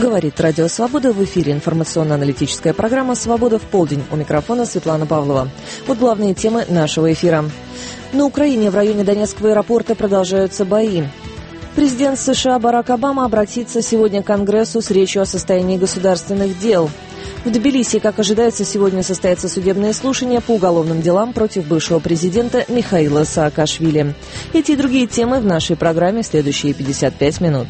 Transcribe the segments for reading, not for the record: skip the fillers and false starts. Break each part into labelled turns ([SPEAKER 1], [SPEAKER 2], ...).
[SPEAKER 1] Говорит Радио Свобода. В эфире информационно-аналитическая программа «Свобода в полдень». У микрофона Светлана Павлова. Вот главные темы нашего эфира. На Украине в районе Донецкого аэропорта продолжаются бои. Президент США Барак Обама обратится сегодня к Конгрессу с речью о состоянии государственных дел. В Тбилиси, как ожидается, сегодня состоятся судебные слушания по уголовным делам против бывшего президента Михаила Саакашвили. Эти и другие темы в нашей программе в следующие 55 минут.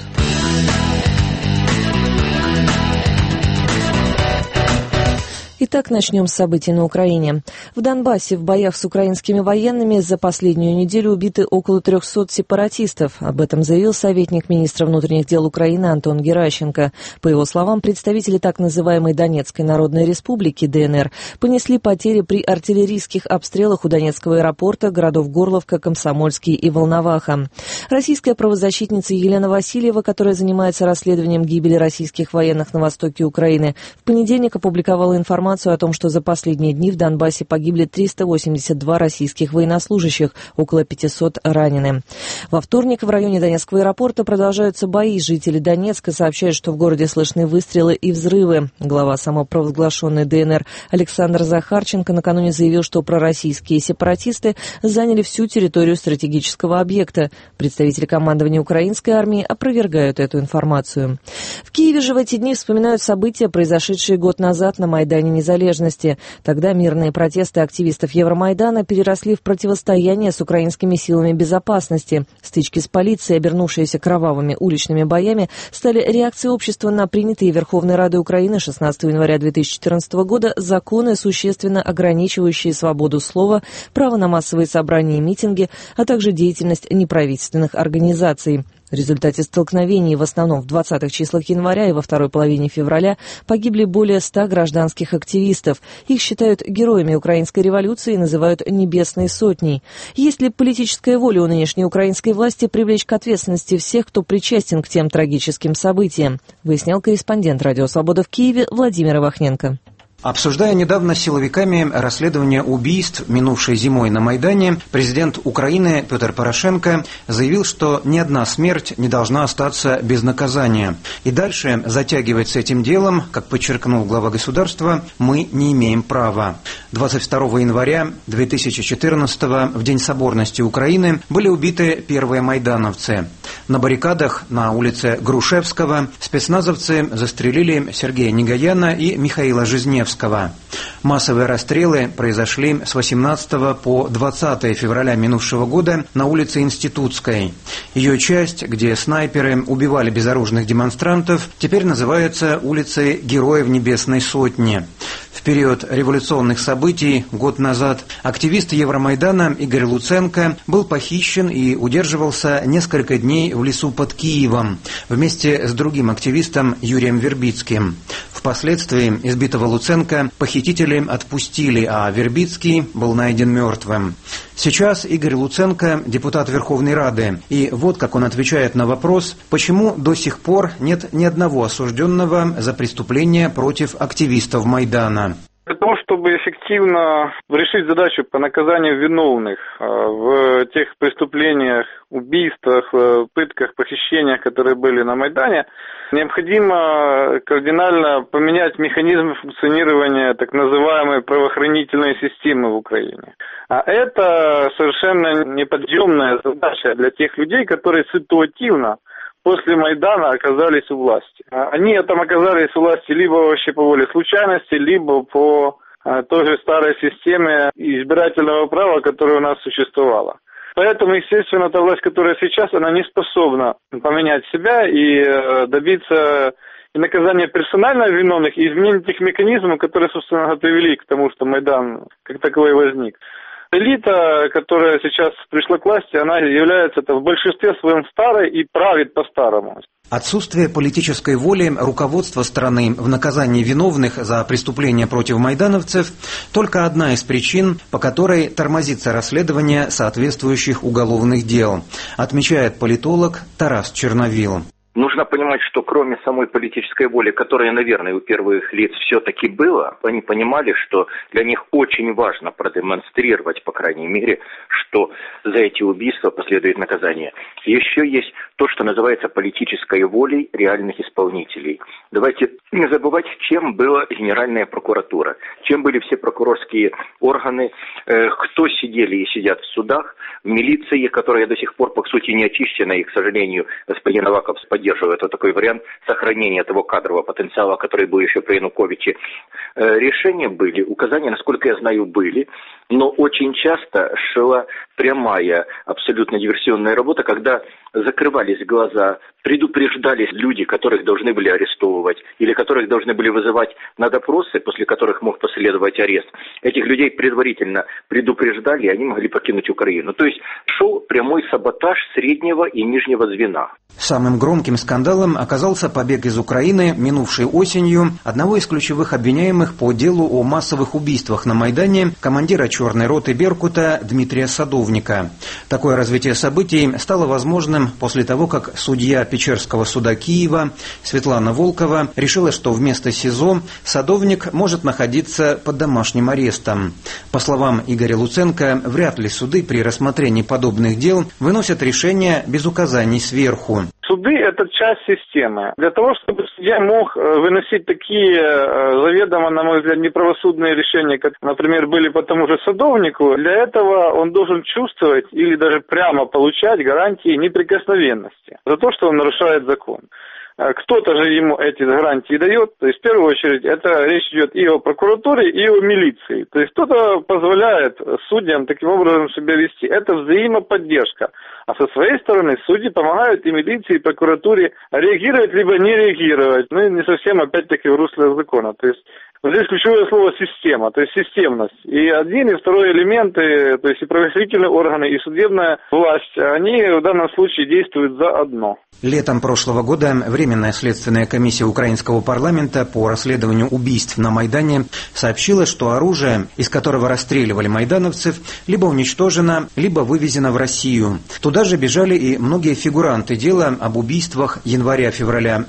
[SPEAKER 1] Итак, начнем с событий на Украине. В Донбассе в боях с украинскими военными за последнюю неделю убиты около 300 сепаратистов. Об этом заявил советник министра внутренних дел Украины Антон Геращенко. По его словам, представители так называемой Донецкой Народной Республики, ДНР, понесли потери при артиллерийских обстрелах у Донецкого аэропорта, городов Горловка, Комсомольский и Волноваха. Российская правозащитница Елена Васильева, которая занимается расследованием гибели российских военных на востоке Украины, в понедельник опубликовала информацию о том, что за последние дни в Донбассе погибли 382 российских военнослужащих, около 500 ранены. Во вторник в районе Донецкого аэропорта продолжаются бои. Жители Донецка сообщают, что в городе слышны выстрелы и взрывы. Глава самопровозглашенной ДНР Александр Захарченко накануне заявил, что пророссийские сепаратисты заняли всю территорию стратегического объекта. Представители командования украинской армии опровергают эту информацию. В Киеве же в эти дни вспоминают события, произошедшие год назад на Майдане Незалежности. Тогда мирные протесты активистов Евромайдана переросли в противостояние с украинскими силами безопасности. Стычки с полицией, обернувшиеся кровавыми уличными боями, стали реакцией общества на принятые Верховной Радой Украины 16 января 2014 года законы, существенно ограничивающие свободу слова, право на массовые собрания и митинги, а также деятельность неправительственных организаций. В результате столкновений, в основном в 20-х числах января и во второй половине февраля, погибли более 100 гражданских активистов. Их считают героями украинской революции и называют «небесной сотней». Есть ли политическая воля у нынешней украинской власти привлечь к ответственности всех, кто причастен к тем трагическим событиям? Выяснял корреспондент «Радио Свобода» в Киеве Владимир Ивахненко.
[SPEAKER 2] Обсуждая недавно с силовиками расследование убийств, минувшей зимой на Майдане, президент Украины Петр Порошенко заявил, что ни одна смерть не должна остаться без наказания. И дальше затягивать с этим делом, как подчеркнул глава государства, мы не имеем права. 22 января 2014 в День соборности Украины были убиты первые майдановцы. На баррикадах на улице Грушевского спецназовцы застрелили Сергея Негояна и Михаила Жизневского. Массовые расстрелы произошли с 18 по 20 февраля минувшего года на улице Институтской. Ее часть, где снайперы убивали безоружных демонстрантов, теперь называется улицей Героев Небесной Сотни. В период революционных событий год назад активист Евромайдана Игорь Луценко был похищен и удерживался несколько дней в лесу под Киевом вместе с другим активистом Юрием Вербицким. Впоследствии избитого Луценко похитители отпустили, а Вербицкий был найден мертвым. Сейчас Игорь Луценко – депутат Верховной Рады. И вот как он отвечает на вопрос, почему до сих пор нет ни одного осужденного за преступления против активистов Майдана.
[SPEAKER 3] Для того, чтобы эффективно решить задачу по наказанию виновных в тех преступлениях, убийствах, пытках, похищениях, которые были на Майдане, необходимо кардинально поменять механизм функционирования так называемой правоохранительной системы в Украине. А это совершенно неподъемная задача для тех людей, которые ситуативно после Майдана оказались у власти. Они там оказались у власти либо вообще по воле случайности, либо по той же старой системе избирательного права, которая у нас существовала. Поэтому, естественно, та власть, которая сейчас, она не способна поменять себя и добиться и наказания персонально виновных, и изменения тех механизмов, которые, собственно, привели к тому, что Майдан как таковой возник. Элита, которая сейчас пришла к власти, она является в большинстве своем старой и правит по-старому.
[SPEAKER 2] Отсутствие политической воли руководства страны в наказании виновных за преступления против майдановцев – только одна из причин, по которой тормозится расследование соответствующих уголовных дел, отмечает политолог Тарас Черновил.
[SPEAKER 4] Нужно понимать, что кроме самой политической воли, которая, наверное, у первых лиц все-таки была, они понимали, что для них очень важно продемонстрировать, по крайней мере, что за эти убийства последует наказание. Еще есть то, что называется политической волей реальных исполнителей. Давайте не забывать, чем была Генеральная прокуратура, чем были все прокурорские органы, кто сидели и сидят в судах, в милиции, которая до сих пор, по сути, не очищена, и, к сожалению, господин Аваков поддерживает вот такой вариант сохранения того кадрового потенциала, который был еще при Януковиче. Решения были, указания, насколько я знаю, были, но очень часто шла прямая, абсолютно диверсионная работа, когда закрывались глаза, предупреждались люди, которых должны были арестовывать или которых должны были вызывать на допросы, после которых мог последовать арест. Этих людей предварительно предупреждали, и они могли покинуть Украину. То есть шел прямой саботаж среднего и нижнего звена.
[SPEAKER 2] Самым громким скандалом оказался побег из Украины минувшей осенью одного из ключевых обвиняемых по делу о массовых убийствах на Майдане, командира черной роты «Беркута» Дмитрия Садовника. Такое развитие событий стало возможным после того, как судья Печерского суда Киева Светлана Волкова решила, что вместо СИЗО Садовник может находиться под домашним арестом. По словам Игоря Луценко, вряд ли суды при рассмотрении подобных дел выносят решения без указаний сверху.
[SPEAKER 3] Суды – это часть системы. Для того, чтобы судья мог выносить такие заведомо, на мой взгляд, неправосудные решения, как, например, были по тому же Садовнику, для этого он должен чувствовать или даже прямо получать гарантии неприкосновенности за то, что он нарушает закон. Кто-то же ему эти гарантии дает, то есть в первую очередь это речь идет и о прокуратуре, и о милиции. То есть кто-то позволяет судьям таким образом себя вести. Это взаимоподдержка. А со своей стороны судьи помогают и милиции, и прокуратуре реагировать либо не реагировать. Ну и не совсем опять-таки в русле закона. То есть вот здесь ключевое слово «система», то есть системность. И один, и второй элементы, то есть и правоохранительные органы, и судебная власть, они в данном случае действуют заодно.
[SPEAKER 2] Летом прошлого года Временная следственная комиссия украинского парламента по расследованию убийств на Майдане сообщила, что оружие, из которого расстреливали майдановцев, либо уничтожено, либо вывезено в Россию. Туда же бежали и многие фигуранты дела об убийствах января-февраля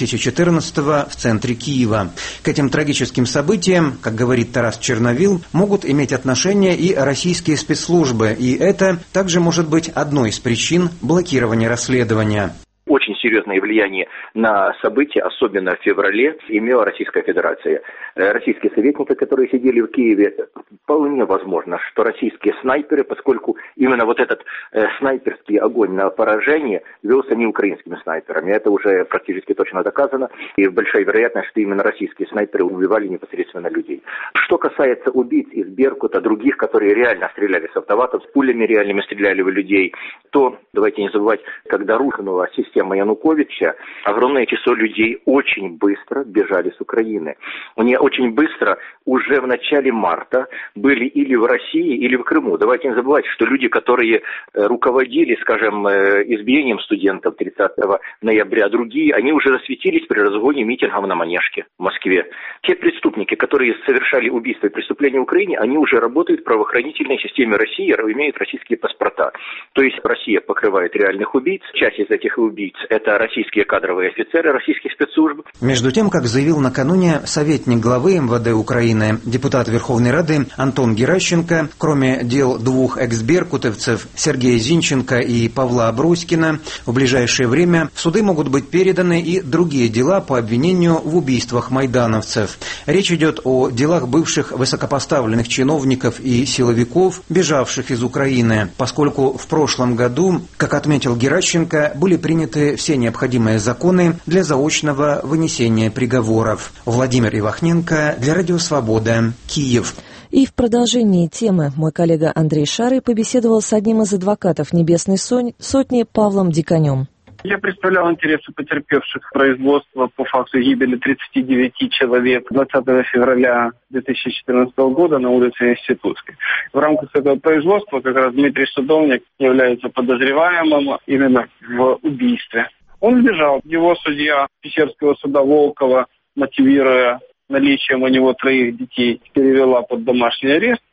[SPEAKER 2] 2014-го в центре Киева. К этим трагическим событиям, как говорит Тарас Черновил, могут иметь отношение и российские спецслужбы, и это также может быть одной из причин блокирования расследования.
[SPEAKER 4] Очень серьезное влияние на события, особенно в феврале, имела Российская Федерация. Российские советники, которые сидели в Киеве, вполне возможно, что российские снайперы, поскольку именно вот этот снайперский огонь на поражение велся не украинскими снайперами. Это уже практически точно доказано. И большая вероятность, что именно российские снайперы убивали непосредственно людей. Что касается убийц из Беркута, других, которые реально стреляли с автоматов, с пулями реальными стреляли в людей, то, давайте не забывать, когда рухнула система Януковича, огромное число людей очень быстро бежали с Украины. Они очень быстро, уже в начале марта, были или в России, или в Крыму. Давайте не забывать, что люди, которые руководили, скажем, избиением студентов 30 ноября, другие, они уже засветились при разгоне митингов на Манежке в Москве. Те преступники, которые совершали убийства и преступления в Украине, они уже работают в правоохранительной системе России, имеют российские паспорта. То есть Россия покрывает реальных убийц. Часть из этих убийц – это российские кадровые офицеры российских спецслужб.
[SPEAKER 2] Между тем, как заявил накануне советник главы МВД Украины, депутат Верховной Рады Антон Геращенко, кроме дел двух экс-беркутовцев Сергея Зинченко и Павла Аброськина, в ближайшее время в суды могут быть переданы и другие дела по обвинению в убийствах майдановцев. Речь идет о делах бывших высокопоставленных чиновников и силовиков, бежавших из Украины, поскольку в прошлом году, как отметил Геращенко, были приняты все необходимые законы для заочного вынесения приговоров. Владимир Ивахненко для Радио Свобода, Киев.
[SPEAKER 1] И в продолжении темы мой коллега Андрей Шарый побеседовал с одним из адвокатов Небесной Сотни Павлом Диканем.
[SPEAKER 5] Я представлял интересы потерпевших производства по факту гибели 39 человек 20 февраля 2014 года на улице Институтской. В рамках этого производства как раз Дмитрий Садовник является подозреваемым именно в убийстве. Он сбежал. Его судья Печерского суда Волкова, мотивируя наличием у него 3 детей, перевела под домашний арест.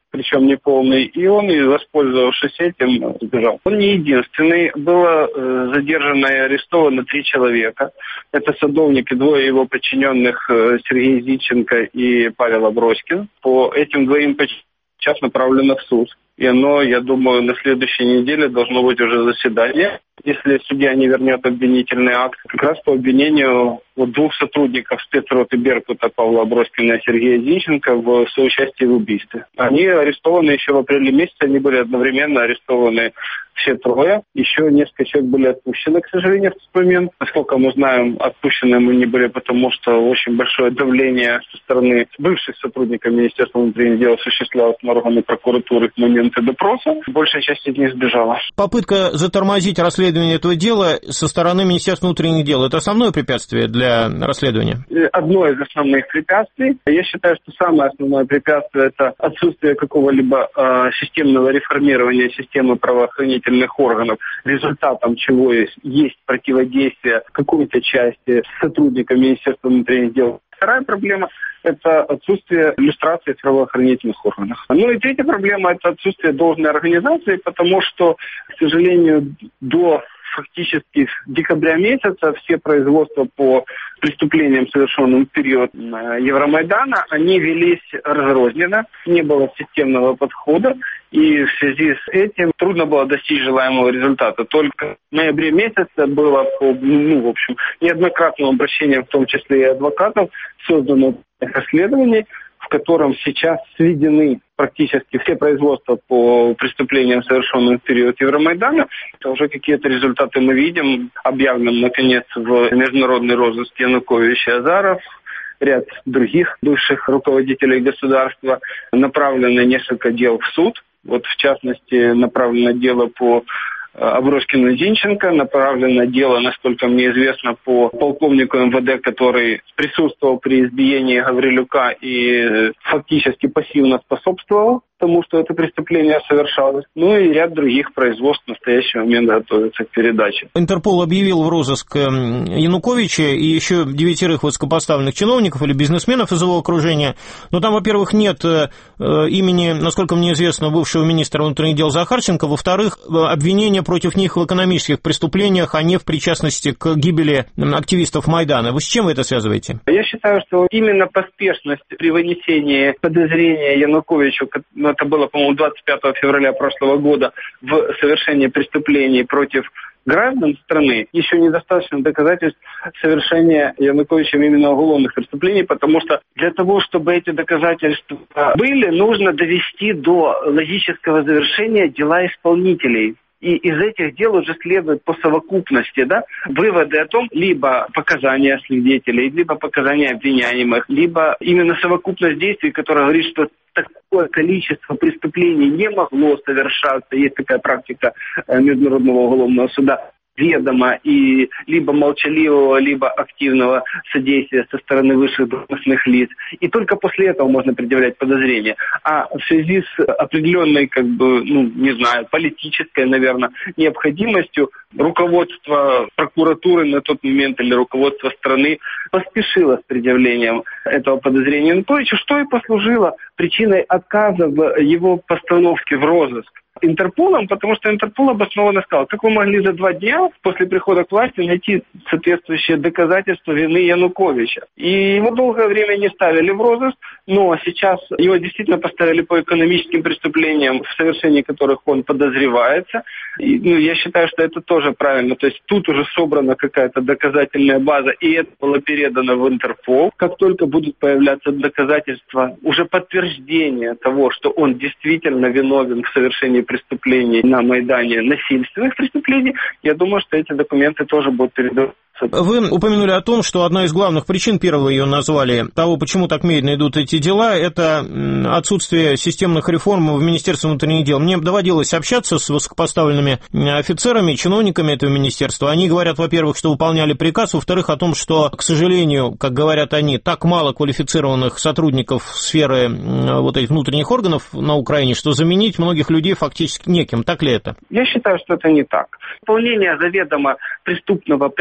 [SPEAKER 5] причем неполный, и он, воспользовавшись этим, сбежал. Он не единственный. Было задержано и арестовано 3 человека. Это садовник и 2 его подчиненных, Сергей Зинченко и Павел Аброськин. По этим 2 сейчас направлено в суд. И оно, я думаю, на следующей неделе должно быть уже заседание. Если судья не вернет обвинительный акт, как раз по обвинению 2 сотрудников спецроты Беркута Павла Аброськина и Сергея Зинченко в соучастии в убийстве. Они арестованы еще в апреле месяце, они были одновременно арестованы все 3. Еще несколько человек были отпущены, к сожалению, в тот момент. Насколько мы знаем, отпущены мы не были, потому что очень большое давление со стороны бывших сотрудников Министерства внутренних дел осуществлялось на органы прокуратуры в моменты допроса. Большая часть из них сбежала.
[SPEAKER 6] Попытка затормозить расследование этого дела со стороны Министерства внутренних дел – это основное препятствие для расследования?
[SPEAKER 5] Одно из основных препятствий. Я считаю, что самое основное препятствие – это отсутствие какого-либо системного реформирования системы правоохранительных органов, результатом чего есть противодействие какой-то части сотрудников Министерства внутренних дел. Вторая проблема – это отсутствие иллюстрации в правоохранительных органах. Ну и третья проблема – это отсутствие должной организации, потому что, к сожалению, до фактически декабря месяца все производства по преступлениям, совершенным в период Евромайдана, они велись разрозненно, не было системного подхода, и в связи с этим трудно было достичь желаемого результата. Только в ноябре месяце было по, неоднократным обращениям, в том числе и адвокатов, создано расследование, в котором сейчас сведены практически все производства по преступлениям, совершенным в период Евромайдана. Это уже какие-то результаты мы видим. Объявлен, наконец, в международный розыск Янукович и Азаров, ряд других бывших руководителей государства. Направлено несколько дел в суд. Вот, в частности, направлено дело по Аброськину и Зинченко, направлено дело, насколько мне известно, по полковнику МВД, который присутствовал при избиении Гаврилюка и фактически пассивно способствовал тому, что это преступление совершалось. Ну и ряд других производств в настоящий момент готовятся к передаче.
[SPEAKER 6] Интерпол объявил в розыск Януковича и еще 9 высокопоставленных чиновников или бизнесменов из его окружения. Но там, во-первых, нет имени, насколько мне известно, бывшего министра внутренних дел Захарченко. Во-вторых, обвинения против них в экономических преступлениях, а не в причастности к гибели активистов Майдана. Вы с чем вы это связываете?
[SPEAKER 5] Я считаю, что именно поспешность при вынесении подозрения Януковичу, это было, по-моему, 25 февраля прошлого года, в совершении преступлений против граждан страны, еще недостаточно доказательств совершения Януковичем именно уголовных преступлений, потому что для того, чтобы эти доказательства были, нужно довести до логического завершения дела исполнителей. И из этих дел уже следует по совокупности, выводы о том, либо показания свидетелей, либо показания обвиняемых, либо именно совокупность действий, которая говорит, что такое количество преступлений не могло совершаться. Есть такая практика Международного уголовного суда. Ведомо и либо молчаливого, либо активного содействия со стороны высших должностных лиц. И только после этого можно предъявлять подозрения. А в связи с определенной, политической, наверное, необходимостью, руководство прокуратуры на тот момент или руководство страны поспешило с предъявлением этого подозрения Януковича, что и послужило причиной отказа в его постановке в розыск Интерполом, потому что Интерпол обоснованно сказал, как вы могли за 2 дня после прихода к власти найти соответствующие доказательства вины Януковича. И его долгое время не ставили в розыск, но сейчас его действительно поставили по экономическим преступлениям, в совершении которых он подозревается. И, я считаю, что это тоже правильно. То есть тут уже собрана какая-то доказательная база, и это было передано в Интерпол. Как только будут появляться доказательства, уже подтверждение того, что он действительно виновен в совершении преступлений на Майдане, насильственных преступлений, я думаю, что эти документы тоже будут переданы.
[SPEAKER 6] Вы упомянули о том, что одна из главных причин, первой ее назвали, того, почему так медленно идут эти дела, это отсутствие системных реформ в Министерстве внутренних дел. Мне доводилось общаться с высокопоставленными офицерами, чиновниками этого министерства. Они говорят, во-первых, что выполняли приказ, во-вторых, о том, что, к сожалению, как говорят они, так мало квалифицированных сотрудников сферы этих внутренних органов на Украине, что заменить многих людей фактически неким. Так ли это?
[SPEAKER 5] Я считаю, что это не так. Выполнение заведомо преступного приказа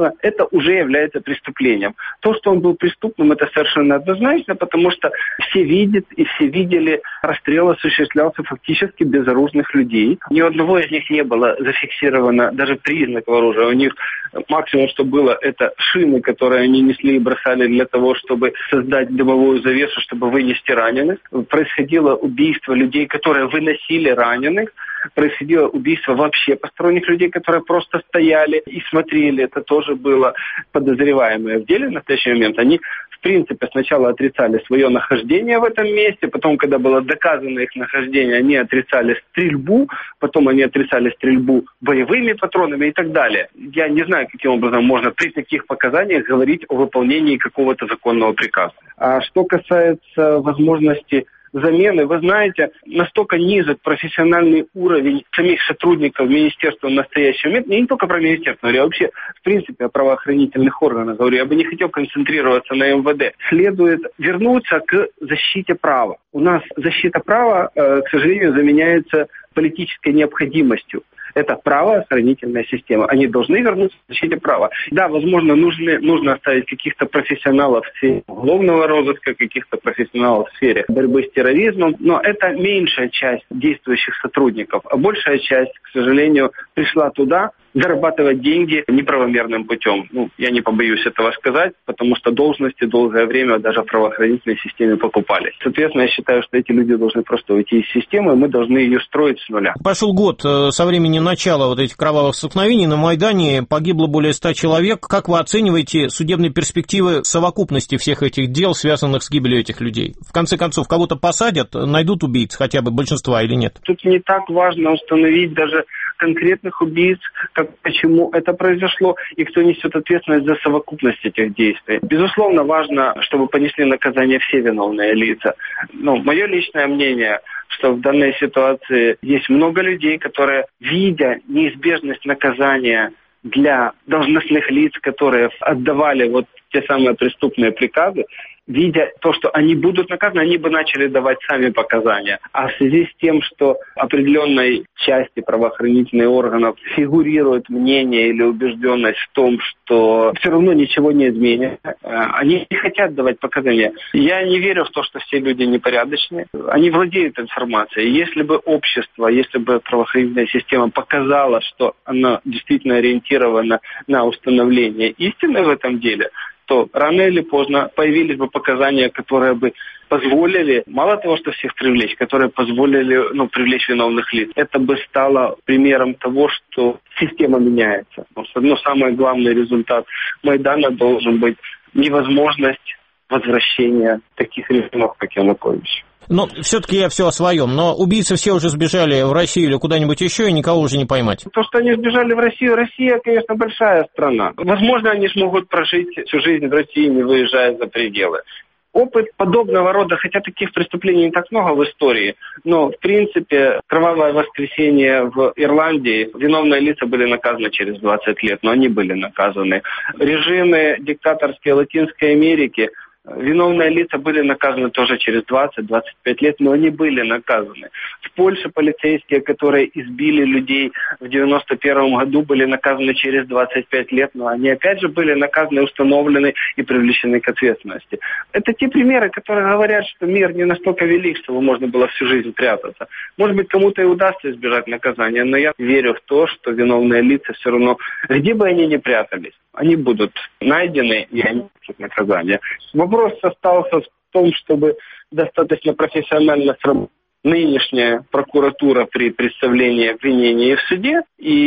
[SPEAKER 5] серьезно, это уже является преступлением. То, что он был преступным, это совершенно однозначно, потому что все видят и все видели, расстрел осуществлялся фактически безоружных людей. Ни у одного из них не было зафиксировано даже признаков оружия. У них максимум, что было, это шины, которые они несли и бросали для того, чтобы создать дымовую завесу, чтобы вынести раненых. Происходило убийство людей, которые выносили раненых. Происходило убийство вообще посторонних людей, которые просто стояли и смотрели. Это тоже было подозреваемое в деле в настоящий момент. Они, в принципе, сначала отрицали свое нахождение в этом месте, потом, когда было доказано их нахождение, они отрицали стрельбу, потом они отрицали стрельбу боевыми патронами и так далее. Я не знаю, каким образом можно при таких показаниях говорить о выполнении какого-то законного приказа. А что касается возможности замены, вы знаете, настолько низок профессиональный уровень самих сотрудников министерства в настоящий момент, не только про министерство, говорю, а вообще, в принципе, о правоохранительных органах, говорю, я бы не хотел концентрироваться на МВД. Следует вернуться к защите права. У нас защита права, к сожалению, заменяется политической необходимостью. Это правоохранительная система. Они должны вернуться к защите права. Да, возможно, нужно оставить каких-то профессионалов в сфере уголовного розыска, каких-то профессионалов в сфере борьбы с терроризмом, но это меньшая часть действующих сотрудников, а большая часть, к сожалению, пришла туда зарабатывать деньги неправомерным путем. Я не побоюсь этого сказать, потому что должности долгое время даже в правоохранительной системе покупались. Соответственно, я считаю, что эти люди должны просто уйти из системы, и мы должны ее строить с нуля.
[SPEAKER 6] Пошел год со времени начала вот этих кровавых столкновений. На Майдане погибло более 100 человек. Как вы оцениваете судебные перспективы совокупности всех этих дел, связанных с гибелью этих людей? В конце концов, кого-то посадят, найдут убийц, хотя бы большинства или нет?
[SPEAKER 5] Тут не так важно установить даже конкретных убийц, почему это произошло и кто несет ответственность за совокупность этих действий. Безусловно, важно, чтобы понесли наказание все виновные лица. Мое личное мнение, что в данной ситуации есть много людей, которые, видя неизбежность наказания для должностных лиц, которые отдавали те самые преступные приказы, видя то, что они будут наказаны, они бы начали давать сами показания. А в связи с тем, что определенной части правоохранительных органов фигурирует мнение или убежденность в том, что все равно ничего не изменится, они не хотят давать показания. Я не верю в то, что все люди непорядочные. Они владеют информацией. Если бы общество, если бы правоохранительная система показала, что она действительно ориентирована на установление истины в этом деле, то рано или поздно появились бы показания, которые бы позволили, мало того, что всех привлечь, которые позволили привлечь виновных лиц. Это бы стало примером того, что система меняется. Но самый главный результат Майдана должен быть невозможность возвращения таких режимов, как Янукович.
[SPEAKER 6] Но все-таки я все о своем. Но убийцы все уже сбежали в Россию или куда-нибудь еще, и никого уже не поймать.
[SPEAKER 5] То, что они сбежали в Россию, Россия, конечно, большая страна. Возможно, они смогут прожить всю жизнь в России, не выезжая за пределы. Опыт подобного рода, хотя таких преступлений не так много в истории, но, в принципе, кровавое воскресенье в Ирландии, виновные лица были наказаны через 20 лет, но они были наказаны. Режимы диктаторские Латинской Америки, виновные лица были наказаны тоже через 20-25 лет, но они были наказаны. В Польше полицейские, которые избили людей в 91 году, были наказаны через 25 лет, но они опять же были наказаны, установлены и привлечены к ответственности. Это те примеры, которые говорят, что мир не настолько велик, чтобы можно было всю жизнь прятаться. Может быть, кому-то и удастся избежать наказания, но я верю в то, что виновные лица все равно, где бы они ни прятались, они будут найдены и они получат наказание. Вопрос остался в том, чтобы достаточно профессионально сработать нынешняя прокуратура при представлении обвинения в суде,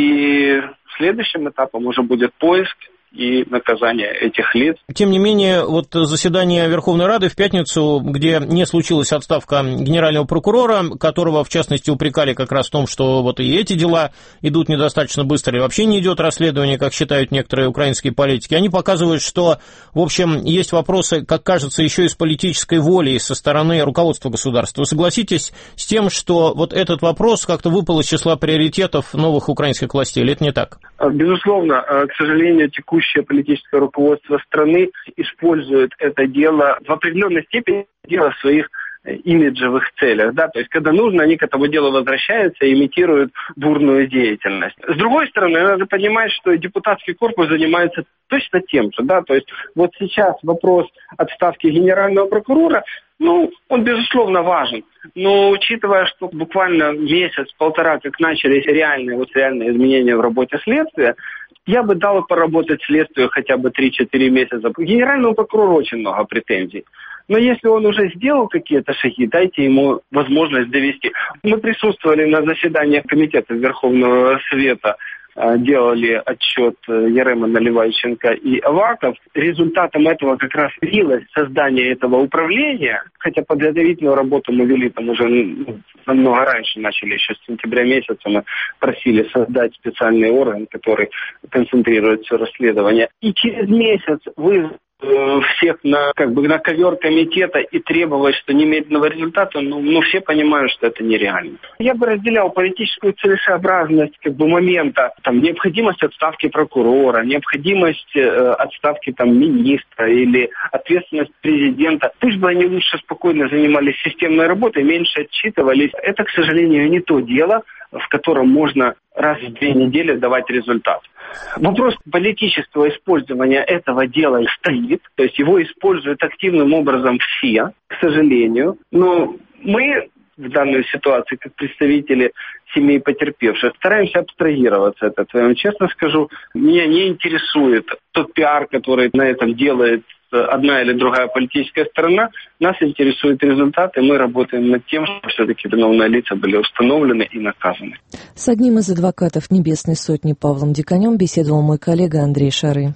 [SPEAKER 5] и следующим этапом уже будет поиск и наказание этих лиц.
[SPEAKER 6] Тем не менее, заседание Верховной Рады в пятницу, где не случилась отставка генерального прокурора, которого, в частности, упрекали как раз в том, что и эти дела идут недостаточно быстро, и вообще не идет расследование, как считают некоторые украинские политики, они показывают, что, в общем, есть вопросы, как кажется, еще и с политической волей со стороны руководства государства. Вы согласитесь с тем, что этот вопрос как-то выпал из числа приоритетов новых украинских властей, или это не так?
[SPEAKER 5] Безусловно, к сожалению, текущее политическое руководство страны использует это дело в определенной степени в своих имиджевых целях, да, то есть когда нужно, они к этому делу возвращаются и имитируют бурную деятельность. С другой стороны, надо понимать, что депутатский корпус занимается точно тем же, да, то есть вот сейчас вопрос отставки генерального прокурора, он, безусловно, важен. Но учитывая, что буквально месяц-полтора, как начались реальные изменения в работе следствия, я бы дал поработать следствию хотя бы 3-4 месяца. К генеральному прокурору очень много претензий. Но если он уже сделал какие-то шаги, дайте ему возможность довести. Мы присутствовали на заседаниях комитета Верховного Совета, делали отчет Ярема, Наливайченко и Аваков. Результатом этого как раз явилось создание этого управления, хотя подготовительную работу мы вели там уже намного раньше, начали еще с сентября месяца, мы просили создать специальный орган, который концентрирует все расследование. И через месяц всех на ковер комитета и требовать, что немедленного результата, все понимают, что это нереально. Я бы разделял политическую целесообразность момента, необходимость отставки прокурора, необходимость отставки министра или ответственность президента. Пусть бы они лучше спокойно занимались системной работой, меньше отчитывались. Это, к сожалению, не то дело, в котором можно раз в 2 недели давать результат. Вопрос политического использования этого дела стоит, то есть его используют активным образом все, к сожалению, но мы в данной ситуации, как представители семей потерпевших, стараемся абстрагироваться от этого. Я вам честно скажу, меня не интересует тот пиар, который на этом делает одна или другая политическая сторона. Нас интересует результат, и мы работаем над тем, чтобы все-таки виновные лица были установлены и наказаны.
[SPEAKER 1] С одним из адвокатов Небесной Сотни Павлом Диканем беседовал мой коллега Андрей Шары.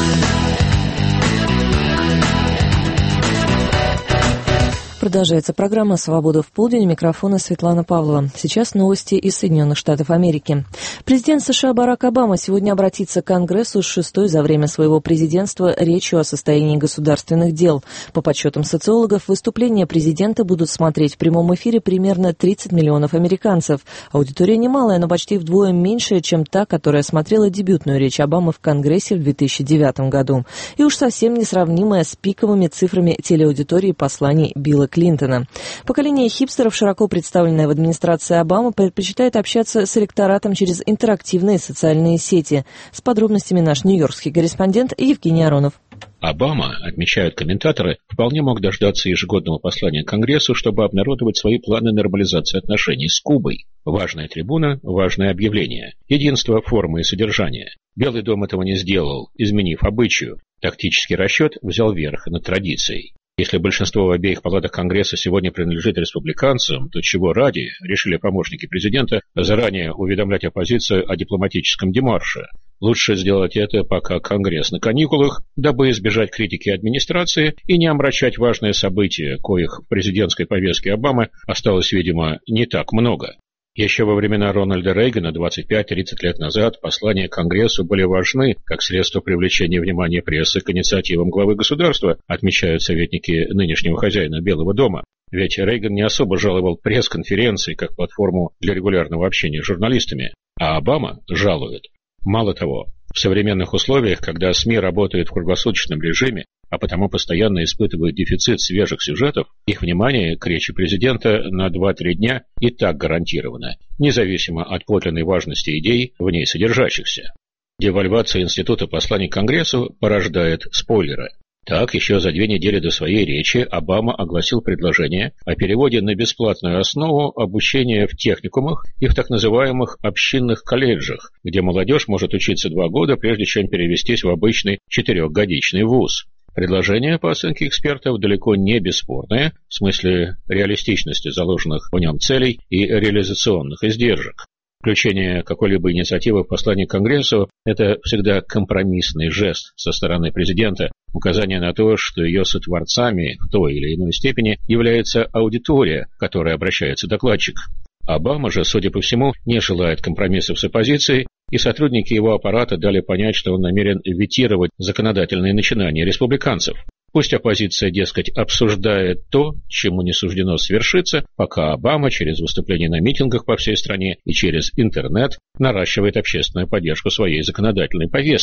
[SPEAKER 1] Продолжается программа «Свобода в полдень». У микрофона Светлана Павлова. Сейчас новости из Соединенных Штатов Америки. Президент США Барак Обама сегодня обратится к Конгрессу с 6-й за время своего президентства речью о состоянии государственных дел. По подсчетам социологов, выступления президента будут смотреть в прямом эфире примерно 30 миллионов американцев. Аудитория немалая, но почти вдвое меньшая, чем та, которая смотрела дебютную речь Обамы в Конгрессе в 2009 году. И уж совсем несравнимая с пиковыми цифрами телеаудитории посланий Билла Клинтона. Поколение хипстеров, широко представленное в администрации Обамы, предпочитает общаться с электоратом через интерактивные социальные сети. С подробностями наш нью-йоркский корреспондент Евгений Аронов.
[SPEAKER 7] Обама, отмечают комментаторы, вполне мог дождаться ежегодного послания к Конгрессу, чтобы обнародовать свои планы нормализации отношений с Кубой. Важная трибуна, важное объявление. Единство формы и содержания. Белый дом этого не сделал, изменив обычаю. Тактический расчет взял верх над традицией. Если большинство в обеих палатах Конгресса сегодня принадлежит республиканцам, то чего ради решили помощники президента заранее уведомлять оппозицию о дипломатическом демарше? Лучше сделать это, пока Конгресс на каникулах, дабы избежать критики администрации и не омрачать важные события, коих в президентской повестке Обамы осталось, видимо, не так много. Еще во времена Рональда Рейгана 25-30 лет назад послания Конгрессу были важны как средство привлечения внимания прессы к инициативам главы государства, отмечают советники нынешнего хозяина Белого дома. Ведь Рейган не особо жаловал пресс-конференции как платформу для регулярного общения с журналистами, а Обама жалует. Мало того, в современных условиях, когда СМИ работают в круглосуточном режиме, а потому постоянно испытывают дефицит свежих сюжетов, их внимание к речи президента на 2-3 дня и так гарантировано, независимо от подлинной важности идей, в ней содержащихся. Девальвация института посланий к Конгрессу порождает спойлеры. Так, еще за 2 недели до своей речи Обама огласил предложение о переводе на бесплатную основу обучения в техникумах и в так называемых общинных колледжах, где молодежь может учиться 2 года, прежде чем перевестись в обычный 4-годичный вуз. Предложение, по оценке экспертов, далеко не бесспорное, в смысле реалистичности заложенных в нем целей и реализационных издержек. Включение какой-либо инициативы в послание к Конгрессу – это всегда компромиссный жест со стороны президента, указание на то, что ее сотворцами в той или иной степени является аудитория, к которой обращается докладчик. Обама же, судя по всему, не желает компромиссов с оппозицией, и сотрудники его аппарата дали понять, что он намерен ветировать законодательные начинания республиканцев. Пусть оппозиция, дескать, обсуждает то, чему не суждено свершиться, пока Обама через выступления на митингах по всей стране и через интернет наращивает общественную поддержку своей законодательной повестки.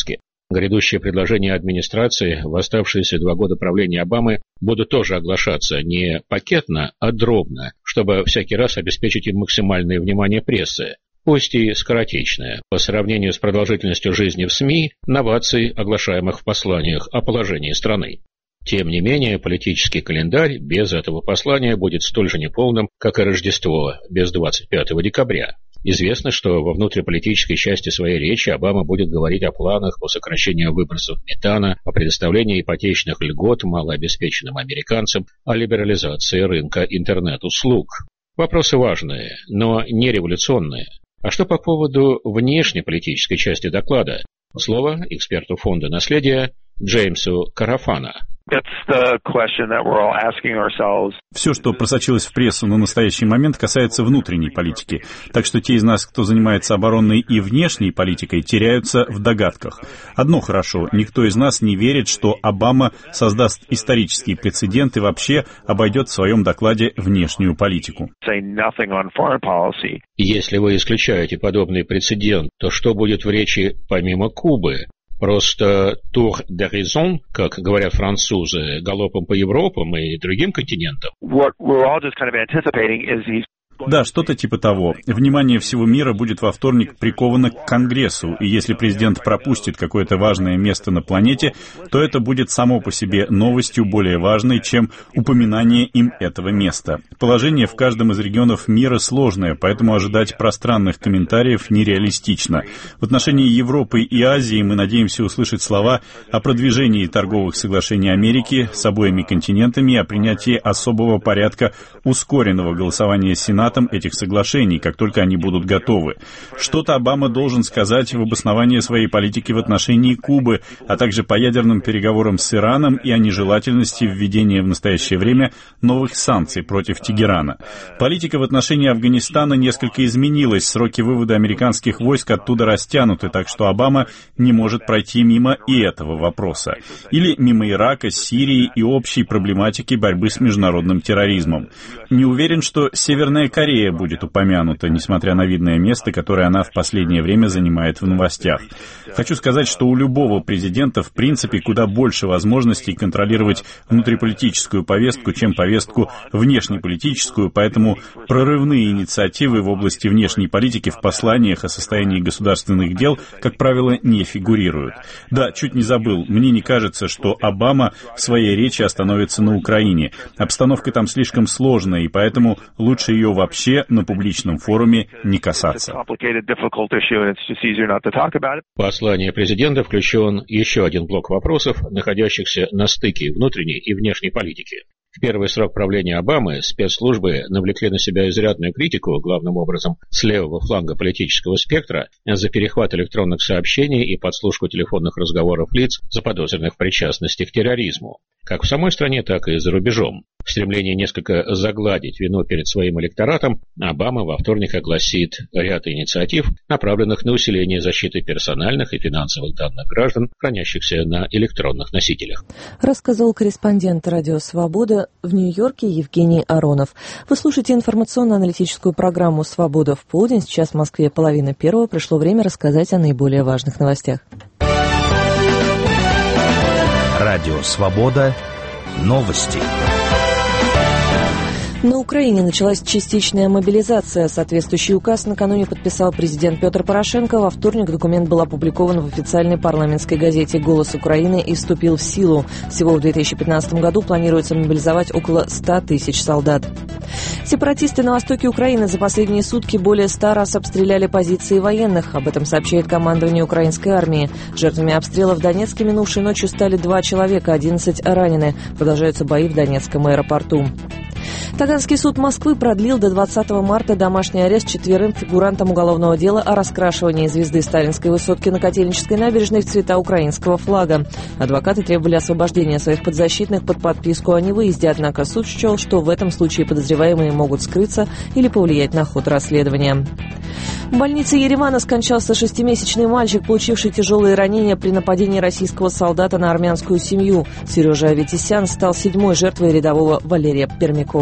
[SPEAKER 7] Грядущие предложения администрации в оставшиеся 2 года правления Обамы будут тоже оглашаться не пакетно, а дробно, чтобы всякий раз обеспечить им максимальное внимание прессы, пусть и скоротечное, по сравнению с продолжительностью жизни в СМИ, новаций, оглашаемых в посланиях о положении страны. Тем не менее, политический календарь без этого послания будет столь же неполным, как и Рождество без 25 декабря. Известно, что во внутриполитической части своей речи Обама будет говорить о планах по сокращению выбросов метана, о предоставлении ипотечных льгот малообеспеченным американцам, о либерализации рынка интернет-услуг. Вопросы важные, но не революционные. А что по поводу внешнеполитической части доклада? Слово эксперту фонда наследия Джеймсу Карафана.
[SPEAKER 8] Все, что просочилось в прессу на настоящий момент, касается внутренней политики. Так что те из нас, кто занимается оборонной и внешней политикой, теряются в догадках. Одно хорошо, никто из нас не верит, что Обама создаст исторический прецедент и вообще обойдет в своем докладе внешнюю политику.
[SPEAKER 7] Если вы исключаете подобный прецедент, то что будет в речи помимо Кубы? Просто тур де raison, как говорят французы, галопом по Европам и другим континентам?
[SPEAKER 8] Да, что-то типа того. Внимание всего мира будет во вторник приковано к Конгрессу, и если президент пропустит какое-то важное место на планете, то это будет само по себе новостью более важной, чем упоминание им этого места. Положение в каждом из регионов мира сложное, поэтому ожидать пространных комментариев нереалистично. В отношении Европы и Азии мы надеемся услышать слова о продвижении торговых соглашений Америки с обоими континентами и о принятии особого порядка ускоренного голосования Сената этих соглашений, как только они будут готовы. Что-то Обама должен сказать в обосновании своей политики в отношении Кубы, а также по ядерным переговорам с Ираном и о нежелательности введения в настоящее время новых санкций против Тегерана. Политика в отношении Афганистана несколько изменилась, сроки вывода американских войск оттуда растянуты, так что Обама не может пройти мимо и этого вопроса. Или мимо Ирака, Сирии и общей проблематики борьбы с международным терроризмом. Не уверен, что Северная Корея будет упомянута, несмотря на видное место, которое она в последнее время занимает в новостях. Хочу сказать, что у любого президента, в принципе, куда больше возможностей контролировать внутриполитическую повестку, чем повестку внешнеполитическую, поэтому прорывные инициативы в области внешней политики в посланиях о состоянии государственных дел, как правило, не фигурируют. Да, чуть не забыл, мне не кажется, что Обама в своей речи остановится на Украине. Обстановка там слишком сложная, и поэтому лучше ее вообще на публичном форуме не касаться.
[SPEAKER 7] В послание президента включен еще один блок вопросов, находящихся на стыке внутренней и внешней политики. В первый срок правления Обамы спецслужбы навлекли на себя изрядную критику, главным образом с левого фланга политического спектра, за перехват электронных сообщений и подслушку телефонных разговоров лиц, заподозренных в причастности к терроризму, как в самой стране, так и за рубежом. В стремлении несколько загладить вину перед своим электоратом, Обама во вторник огласит ряд инициатив, направленных на усиление защиты персональных и финансовых данных граждан, хранящихся на электронных носителях.
[SPEAKER 1] Рассказал корреспондент «Радио Свобода» в Нью-Йорке Евгений Аронов. Вы слушаете информационно-аналитическую программу «Свобода в полдень». Сейчас в Москве 12:30. Пришло время рассказать о наиболее важных новостях.
[SPEAKER 9] Радио «Свобода». Новости.
[SPEAKER 1] На Украине началась частичная мобилизация. Соответствующий указ накануне подписал президент Петр Порошенко. Во вторник документ был опубликован в официальной парламентской газете «Голос Украины» и вступил в силу. Всего в 2015 году планируется мобилизовать около 100 тысяч солдат. Сепаратисты на востоке Украины за последние сутки более 100 раз обстреляли позиции военных. Об этом сообщает командование украинской армии. Жертвами обстрела в Донецке минувшей ночью стали 2 человека, 11 ранены. Продолжаются бои в Донецком аэропорту. Таганский суд Москвы продлил до 20 марта домашний арест 4 фигурантам уголовного дела о раскрашивании звезды Сталинской высотки на Котельнической набережной в цвета украинского флага. Адвокаты требовали освобождения своих подзащитных под подписку о невыезде, однако суд счел, что в этом случае подозреваемые могут скрыться или повлиять на ход расследования. В больнице Еревана скончался 6-месячный мальчик, получивший тяжелые ранения при нападении российского солдата на армянскую семью. Сережа Аветисян стал 7-й жертвой рядового Валерия Пермякова.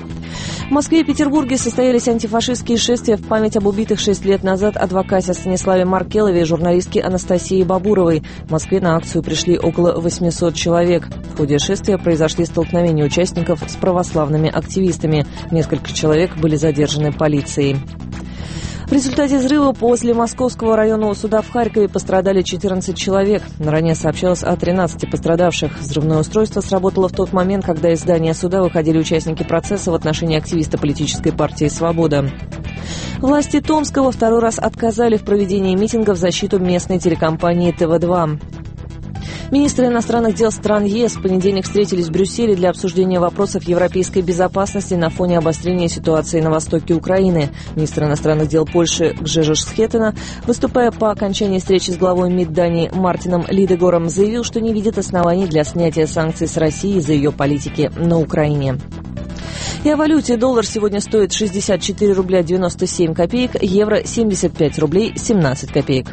[SPEAKER 1] В Москве и Петербурге состоялись антифашистские шествия в память об убитых 6 лет назад адвокате Станиславе Маркелове и журналистке Анастасии Бабуровой. В Москве на акцию пришли около 800 человек. В ходе шествия произошли столкновения участников с православными активистами. Несколько человек были задержаны полицией. В результате взрыва возле Московского районного суда в Харькове пострадали 14 человек. Ранее сообщалось о 13 пострадавших. Взрывное устройство сработало в тот момент, когда из здания суда выходили участники процесса в отношении активиста политической партии «Свобода». Власти Томска во второй раз отказали в проведении митинга в защиту местной телекомпании ТВ-2. Министры иностранных дел стран ЕС в понедельник встретились в Брюсселе для обсуждения вопросов европейской безопасности на фоне обострения ситуации на востоке Украины. Министр иностранных дел Польши Гжегош Схетина, выступая по окончании встречи с главой МИД Дании Мартином Лидегором, заявил, что не видит оснований для снятия санкций с России из-за ее политики на Украине. И о валюте. Доллар сегодня стоит 64 рубля 97 копеек, евро 75 рублей 17 копеек.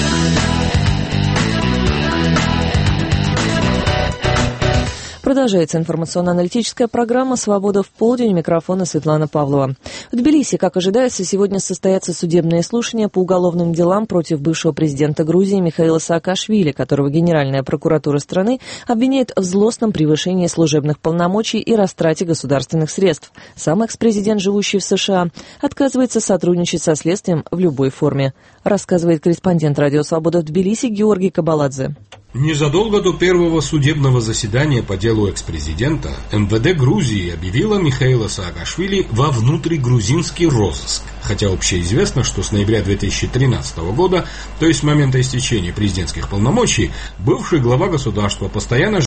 [SPEAKER 1] Продолжается информационно-аналитическая программа «Свобода в полдень». У микрофона Светлана Павлова. В Тбилиси, как ожидается, сегодня состоятся судебные слушания по уголовным делам против бывшего президента Грузии Михаила Саакашвили, которого Генеральная прокуратура страны обвиняет в злостном превышении служебных полномочий и растрате государственных средств. Сам экс-президент, живущий в США, отказывается сотрудничать со следствием в любой форме, рассказывает корреспондент «Радио Свобода» в Тбилиси Георгий Кабаладзе.
[SPEAKER 10] Незадолго до первого судебного заседания по делу экс-президента МВД Грузии объявила Михаила Саакашвили во внутригрузинский розыск. Хотя общеизвестно, что с ноября 2013 года, то есть с момента истечения президентских полномочий, бывший глава государства постоянно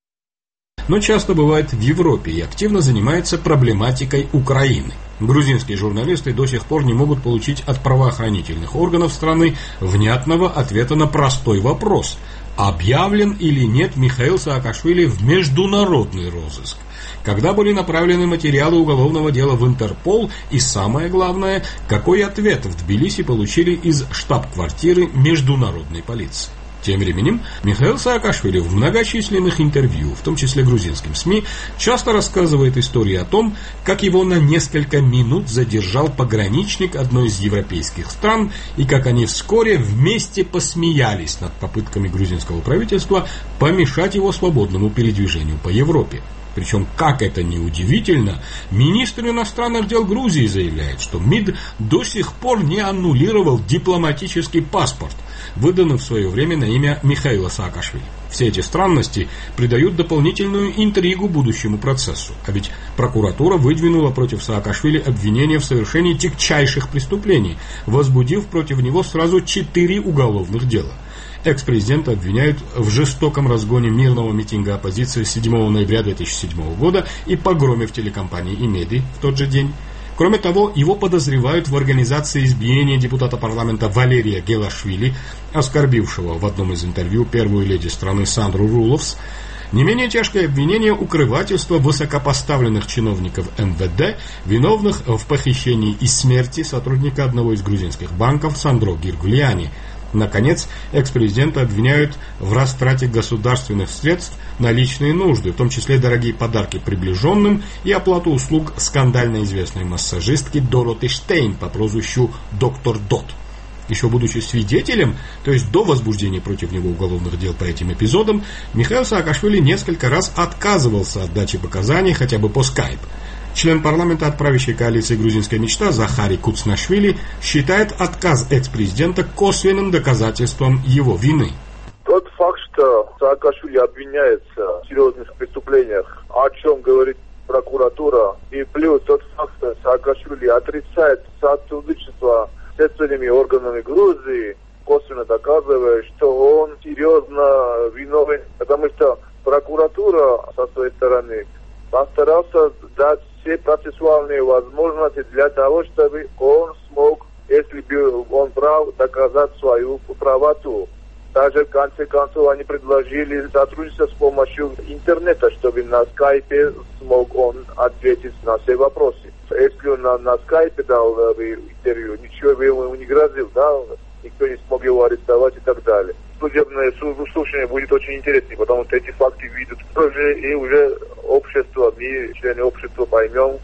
[SPEAKER 10] но часто бывает в Европе и активно занимается проблематикой Украины. Грузинские журналисты до сих пор не могут получить от правоохранительных органов страны внятного ответа на простой вопрос: объявлен или нет Михаил Саакашвили в международный розыск? Когда были направлены материалы уголовного дела в Интерпол? И самое главное, какой ответ в Тбилиси получили из штаб-квартиры международной полиции? Тем временем Михаил Саакашвили в многочисленных интервью, в том числе грузинским СМИ, часто рассказывает истории о том, как его на несколько минут задержал пограничник одной из европейских стран и как они вскоре вместе посмеялись над попытками грузинского правительства помешать его свободному передвижению по Европе. Причем, как это ни удивительно, министр иностранных дел Грузии заявляет, что МИД до сих пор не аннулировал дипломатический паспорт, выданный в свое время на имя Михаила Саакашвили. Все эти странности придают дополнительную интригу будущему процессу. А ведь прокуратура выдвинула против Саакашвили обвинения в совершении тягчайших преступлений, возбудив против него сразу 4 уголовных дела. Экс-президента обвиняют в жестоком разгоне мирного митинга оппозиции 7 ноября 2007 года и погроме в телекомпании «Имеди» в тот же день. Кроме того, его подозревают в организации избиения депутата парламента Валерия Гелашвили, оскорбившего в одном из интервью первую леди страны Сандру Руловс. Не менее тяжкое обвинение — укрывательство высокопоставленных чиновников МВД, виновных в похищении и смерти сотрудника одного из грузинских банков Сандро Гиргулиани. Наконец, экс-президента обвиняют в растрате государственных средств на личные нужды, в том числе дорогие подарки приближенным и оплату услуг скандально известной массажистки Дороти Штейн по прозвищу «Доктор Дот». Еще будучи свидетелем, то есть до возбуждения против него уголовных дел по этим эпизодам, Михаил Саакашвили несколько раз отказывался от дачи показаний хотя бы по скайп. Член парламента от правящей коалиции «Грузинская мечта» Захари Куцнашвили считает отказ экс-президента косвенным доказательством его вины.
[SPEAKER 11] Тот факт, что Саакашвили обвиняется в серьезных преступлениях, о чем говорит прокуратура, и плюс тот факт, что Саакашвили отрицает сотрудничество с следственными органами Грузии, косвенно доказывает, что он серьезно виновен, потому что прокуратура со своей стороны постарался дать все процессуальные возможности для того, чтобы он смог, если бы он прав, доказать свою правоту. Даже в конце концов они предложили сотрудничество с помощью интернета, чтобы на скайпе смог он ответить на все вопросы. Если он на скайпе дал интервью, ничего бы ему не грозил, да? Никто не смог его арестовать и так далее. Судебное слушание будет очень интересным, потому что эти факты видят тоже, и уже общество, мы, члены общества, поймем, все обвинения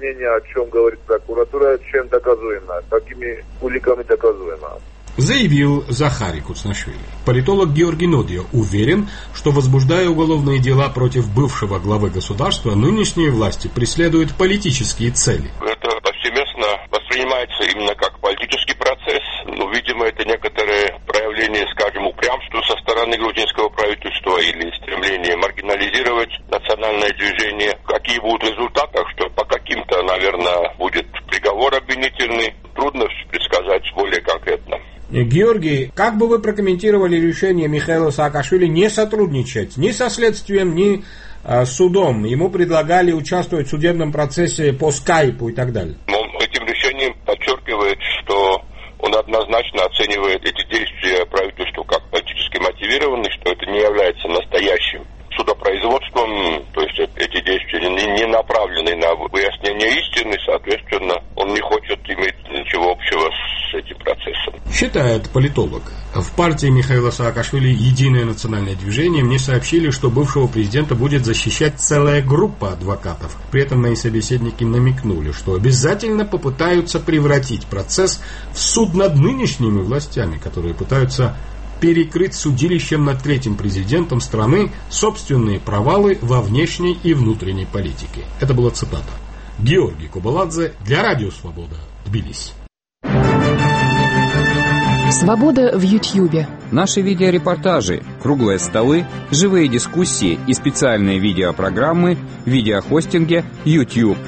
[SPEAKER 11] обвинение, о чем говорит прокуратура, чем доказуемо, какими уликами доказуемо.
[SPEAKER 10] Заявил Захари Куцнашвили. Политолог Георгий Нодия уверен, что, возбуждая уголовные дела против бывшего главы государства, нынешние власти преследуют политические цели.
[SPEAKER 12] Это повсеместно воспринимается именно как политический процесс. Но, видимо, это некоторое проявление, скажем, упрямства со стороны грузинского правительства или стремление маргинализировать национальное движение. Какие будут результаты, что по каким-то, наверное, будет приговор обвинительный, трудно предсказать более конкретно.
[SPEAKER 10] Георгий, как бы вы прокомментировали решение Михаила Саакашвили не сотрудничать ни со следствием, ни с судом? Ему предлагали участвовать в судебном процессе по скайпу и так далее.
[SPEAKER 12] Он этим решением подчеркивает, что он однозначно оценивает эти действия правительства как политически мотивированные, что это не является настоящим судопроизводством, то есть эти действия не направлены на выяснение истины, соответственно, он не хочет иметь ничего общего с этим процессом.
[SPEAKER 10] Считает политолог. В партии Михаила Саакашвили «Единое национальное движение» мне сообщили, что бывшего президента будет защищать целая группа адвокатов. При этом мои собеседники намекнули, что обязательно попытаются превратить процесс в суд над нынешними властями, которые пытаются перекрыть судилищем над третьим президентом страны собственные провалы во внешней и внутренней политике. Это была цитата. Георгий Кубаладзе для Радио Свобода, Тбилиси.
[SPEAKER 13] Свобода в Ютьюбе.
[SPEAKER 14] Наши видеорепортажи, круглые столы, живые дискуссии и специальные видеопрограммы в видеохостинге YouTube.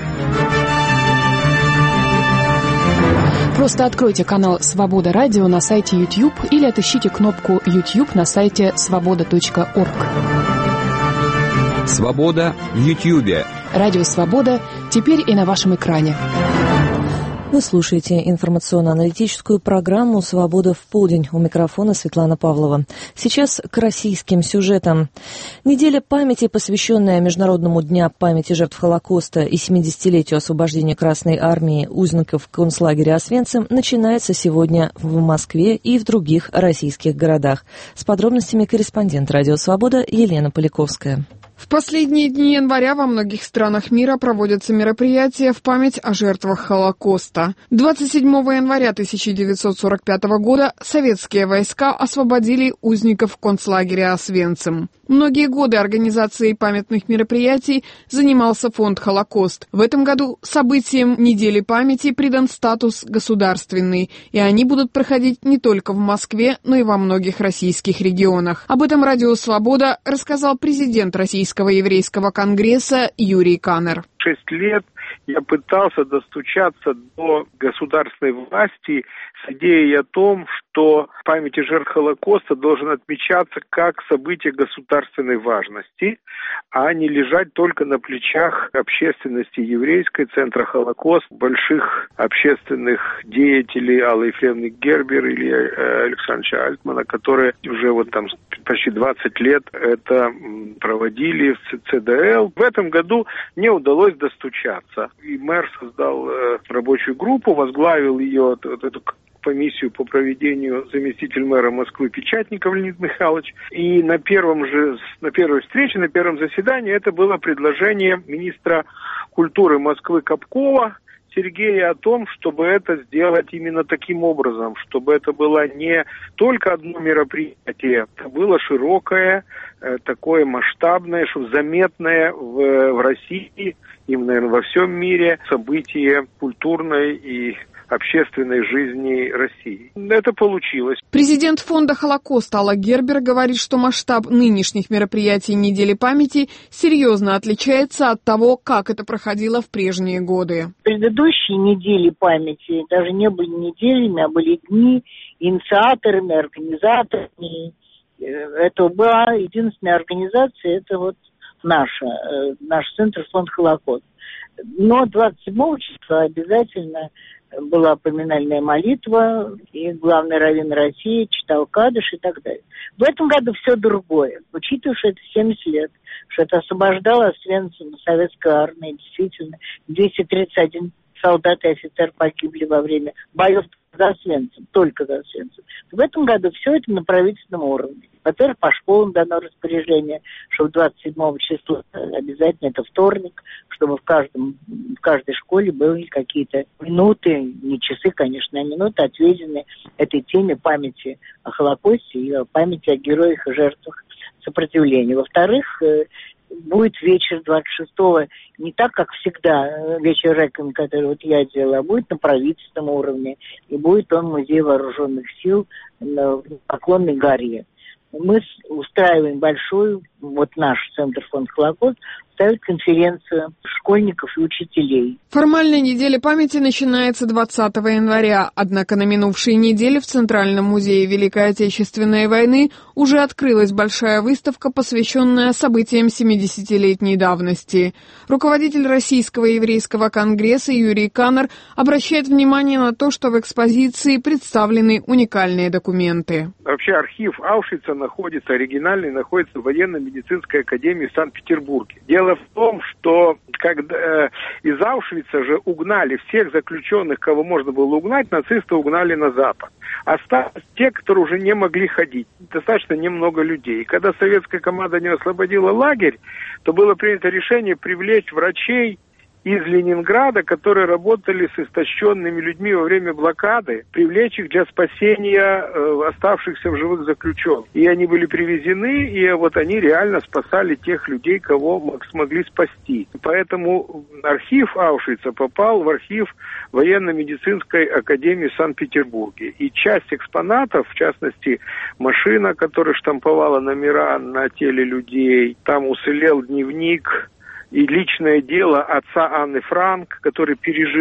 [SPEAKER 13] Просто откройте канал «Свобода Радио» на сайте YouTube или отыщите кнопку YouTube на сайте svoboda.org.
[SPEAKER 14] Свобода в Ютьюбе.
[SPEAKER 13] Радио «Свобода» теперь и на вашем экране.
[SPEAKER 1] Вы слушаете информационно-аналитическую программу «Свобода в полдень». У микрофона Светлана Павлова. Сейчас к российским сюжетам. Неделя памяти, посвященная Международному дню памяти жертв Холокоста и 70-летию освобождения Красной Армии узников концлагеря Освенцим, начинается сегодня в Москве и в других российских городах. С подробностями корреспондент «Радио Свобода» Елена Поляковская.
[SPEAKER 15] В последние дни января во многих странах мира проводятся мероприятия в память о жертвах Холокоста. 27 января 1945 года советские войска освободили узников концлагеря Освенцим. Многие годы организацией памятных мероприятий занимался фонд «Холокост». В этом году событиям недели памяти придан статус государственный, и они будут проходить не только в Москве, но и во многих российских регионах. Об этом Радио «Свобода» рассказал президент Российского еврейского конгресса Юрий Канер.
[SPEAKER 16] 6 лет я пытался достучаться до государственной власти с идеей о том, что память о жертвах Холокоста должен отмечаться как событие государственной важности, а не лежать только на плечах общественности еврейской, Центра Холокост, больших общественных деятелей Аллы Ефремовны Гербер или Александра Альтмана, которые уже почти 20 лет это проводили в ЦДЛ. В этом году мне удалось достучаться. И мэр создал рабочую группу, возглавил ее, эту комиссию по проведению заместитель мэра Москвы Печатников Леонид Михайлович. И на первой встрече, на первом заседании это было предложение министра культуры Москвы Капкова Сергея о том, чтобы это сделать именно таким образом, чтобы это было не только одно мероприятие, это было широкое, такое масштабное, чтобы заметное в России, и, наверное, во всем мире событие культурной и общественной жизни России. Это получилось.
[SPEAKER 15] Президент фонда «Холокост» Алла Гербер говорит, что масштаб нынешних мероприятий недели памяти серьезно отличается от того, как это проходило в прежние годы.
[SPEAKER 17] Предыдущие недели памяти даже не были неделями, а были дни инициаторами, организаторами. Это была единственная организация, это наш центр фонд «Холокост». Но 27 числа обязательно была поминальная молитва, и главный раввин России читал кадыш и так далее. В этом году все другое. Учитывая, что это 70 лет, что это освобождало Освенцим советской армии, действительно, 231 солдат и офицер погибли во время боев за Освенцим, только за Освенцим. В этом году все это на правительственном уровне. Во-первых, по школам дано распоряжение, что 27 числа обязательно, это вторник, чтобы в каждой школе были какие-то минуты, не часы, конечно, а минуты, отведены этой теме памяти о Холокосте и памяти о героях и жертвах сопротивления. Во-вторых, будет вечер 26-го не так, как всегда, вечер реквием, который вот я делала, а будет на правительственном уровне. И будет он в Музее вооруженных сил в Поклонной горе. Мы устраиваем большую, вот наш Центр фонд Холокост, ставит конференцию школьников и учителей.
[SPEAKER 15] Формальная неделя памяти начинается 20 января, однако на минувшей неделе в Центральном музее Великой Отечественной войны уже открылась большая выставка, посвященная событиям 70-летней давности. Руководитель Российского еврейского конгресса Юрий Каннер обращает внимание на то, что в экспозиции представлены уникальные документы.
[SPEAKER 16] Вообще архив Аушвица находится, оригинальный, находится в военно-медицинской академии в Санкт-Петербурге. Дело в том, что когда из Аушвица же угнали всех заключенных, кого можно было угнать, нацисты угнали на Запад. Остались те, которые уже не могли ходить. Достаточно немного людей. И когда советская команда не освободила лагерь, то было принято решение привлечь врачей из Ленинграда, которые работали с истощенными людьми во время блокады, привлечь их для спасения оставшихся в живых заключенных. И они были привезены, и вот они реально спасали тех людей, кого смогли спасти. Поэтому архив Аушвица попал в архив военно-медицинской академии в Санкт-Петербурге. И часть экспонатов, в частности, машина, которая штамповала номера на теле людей, там уцелел дневник, и личное дело отца Анны Франк, который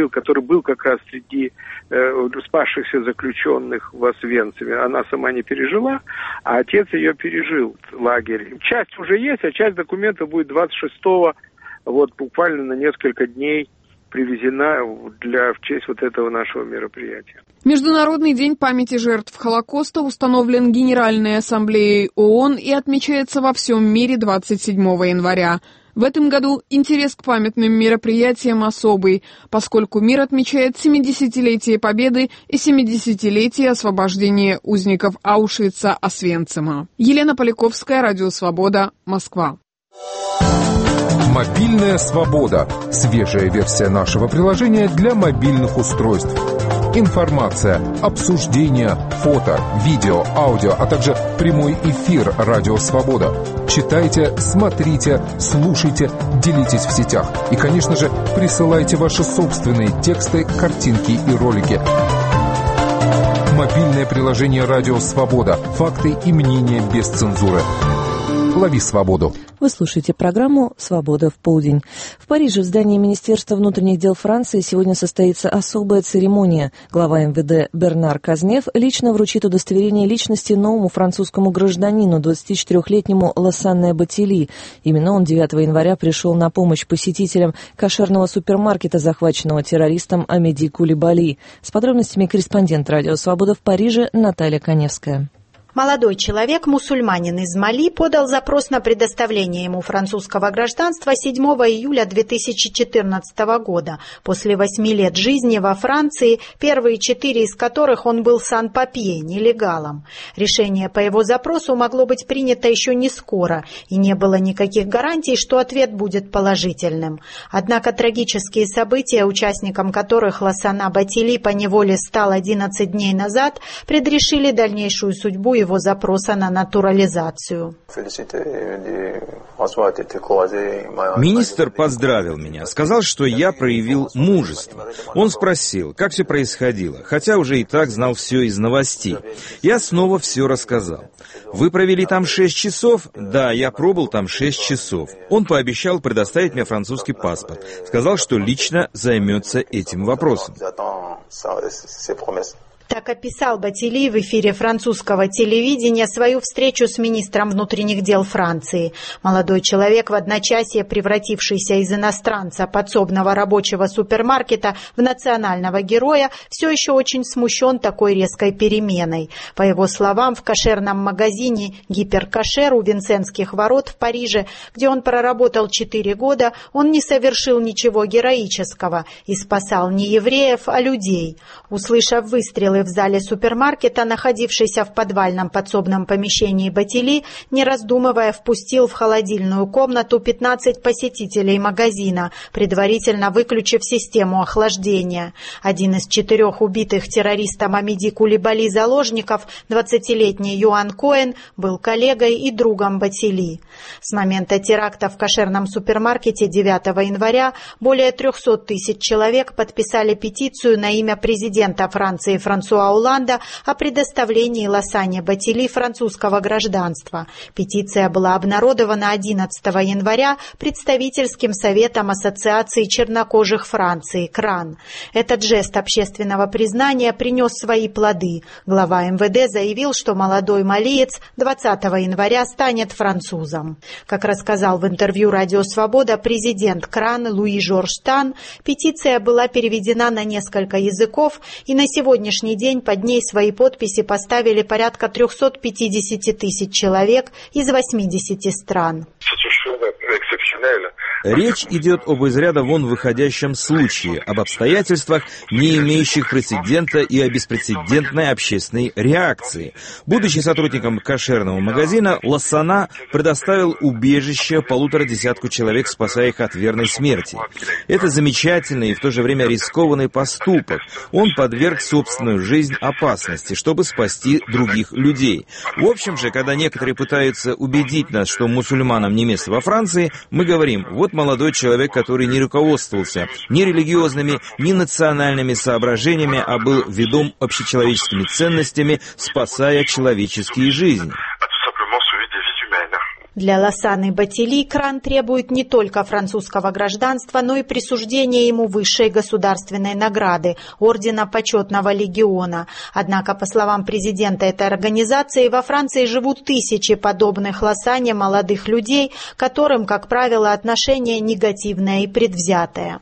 [SPEAKER 16] был как раз среди спасшихся заключенных в Освенциме. Она сама не пережила, а отец ее пережил, лагерь. Часть уже есть, а часть документов будет 26-го, вот буквально на несколько дней привезена в честь вот этого нашего мероприятия.
[SPEAKER 15] Международный день памяти жертв Холокоста установлен Генеральной Ассамблеей ООН и отмечается во всем мире 27 января. В этом году интерес к памятным мероприятиям особый, поскольку мир отмечает 70-летие Победы и 70-летие освобождения узников Аушвица-Освенцима. Елена Поляковская, Радио Свобода, Москва.
[SPEAKER 18] Мобильная свобода. Свежая версия нашего приложения для мобильных устройств. Информация, обсуждения, фото, видео, аудио, а также прямой эфир «Радио Свобода». Читайте, смотрите, слушайте, делитесь в сетях. И, конечно же, присылайте ваши собственные тексты, картинки и ролики. Мобильное приложение «Радио Свобода». Факты и мнения без цензуры. Лови свободу.
[SPEAKER 1] Вы слушаете программу «Свобода в полдень». В Париже в здании Министерства внутренних дел Франции сегодня состоится особая церемония. Глава МВД Бернар Казнев лично вручит удостоверение личности новому французскому гражданину, 24-летнему Лассане Батили. Именно он 9 января пришел на помощь посетителям кошерного супермаркета, захваченного террористом Амеди Кулибали. С подробностями корреспондент «Радио Свобода» в Париже Наталья Коневская.
[SPEAKER 19] Молодой человек, мусульманин из Мали, подал запрос на предоставление ему французского гражданства 7 июля 2014 года. После 8 лет жизни во Франции, первые 4 из которых он был сан-папье, нелегалом. Решение по его запросу могло быть принято еще не скоро, и не было никаких гарантий, что ответ будет положительным. Однако трагические события, участником которых Лассана Батили поневоле стал 11 дней назад, предрешили дальнейшую судьбу его запроса на натурализацию.
[SPEAKER 14] Министр поздравил меня, сказал, что я проявил мужество. Он спросил, как все происходило, хотя уже и так знал все из новостей. Я снова все рассказал. Вы провели там 6 часов? Да, я пробыл там 6 часов. Он пообещал предоставить мне французский паспорт. Сказал, что лично займется этим вопросом.
[SPEAKER 19] Так описал Батили в эфире французского телевидения свою встречу с министром внутренних дел Франции. Молодой человек, в одночасье превратившийся из иностранца подсобного рабочего супермаркета в национального героя, все еще очень смущен такой резкой переменой. По его словам, в кошерном магазине «Гиперкошер» у Винсентских ворот в Париже, где он проработал 4 года, он не совершил ничего героического и спасал не евреев, а людей. Услышав выстрелы в зале супермаркета, находившийся в подвальном подсобном помещении Батили, не раздумывая, впустил в холодильную комнату 15 посетителей магазина, предварительно выключив систему охлаждения. Один из 4 убитых террористом Амиди Кулибали заложников, 20-летний Юан Коэн, был коллегой и другом Батили. С момента теракта в кошерном супермаркете 9 января более 300 тысяч человек подписали петицию на имя президента Франции Франсуа Олланда о предоставлении Лассане Батили французского гражданства. Петиция была обнародована 11 января представительским советом Ассоциации чернокожих Франции «КРАН». Этот жест общественного признания принес свои плоды. Глава МВД заявил, что молодой малиец 20 января станет французом. Как рассказал в интервью «Радио Свобода» президент КРАН Луи Жорж Тан, петиция была переведена на несколько языков, и на сегодняшний день под ней свои подписи поставили порядка 350 тысяч человек из 80 стран.
[SPEAKER 14] Речь идет об из ряда вон выходящем случае, об обстоятельствах, не имеющих прецедента, и о беспрецедентной общественной реакции. Будучи сотрудником кошерного магазина, Лассана предоставил убежище 150 человек, спасая их от верной смерти. Это замечательный и в то же время рискованный поступок. Он подверг собственную жизнь опасности, чтобы спасти других людей. В общем же, когда некоторые пытаются убедить нас, что мусульманам не место во Франции, мы говорим: вот молодой человек, который не руководствовался ни религиозными, ни национальными соображениями, а был ведом общечеловеческими ценностями, спасая человеческие жизни.
[SPEAKER 19] Для Лассаны Батили КРАН требует не только французского гражданства, но и присуждения ему высшей государственной награды – Ордена Почетного Легиона. Однако, по словам президента этой организации, во Франции живут тысячи подобных Лассане молодых людей, которым, как правило, отношение негативное и предвзятое.